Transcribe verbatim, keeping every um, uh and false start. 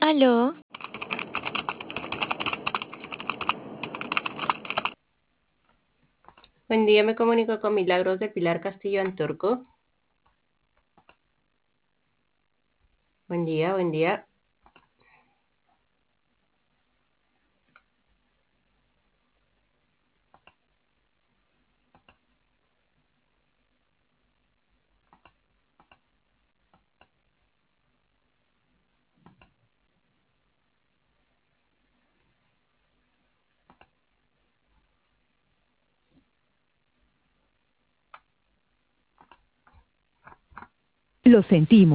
Aló, Buen día, me comunico con Milagros de Pilar Castillo Anturco. Buen día, buen día. Lo sentimos.